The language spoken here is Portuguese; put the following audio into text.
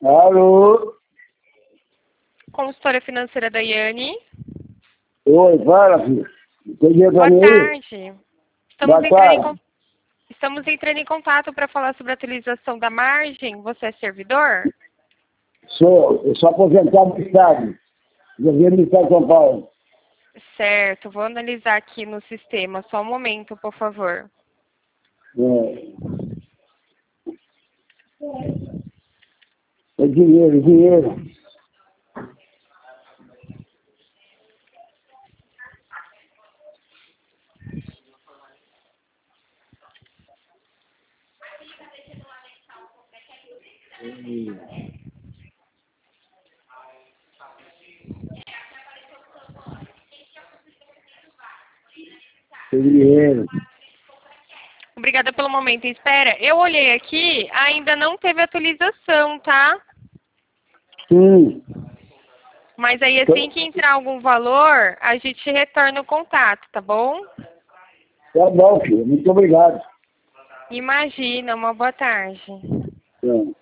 Alô? Consultora financeira Daiane. Oi, fala, filho. Tem dinheiro pra Boa mim aí? tarde. Boa tarde. Estamos entrando em contato para falar sobre a atualização da margem. Você é servidor? Eu sou aposentado do Estado. Governo do Estado de São Paulo. Certo, vou analisar aqui no sistema. Só um momento, por favor. É dinheiro, dinheiro. Tem dinheiro. Obrigada pelo momento em espera. Eu olhei aqui, ainda não teve atualização, tá? Sim. Mas aí assim que entrar algum valor, a gente retorna o contato, tá bom? Tá bom, filho. Muito obrigado. Imagina, uma boa tarde. É.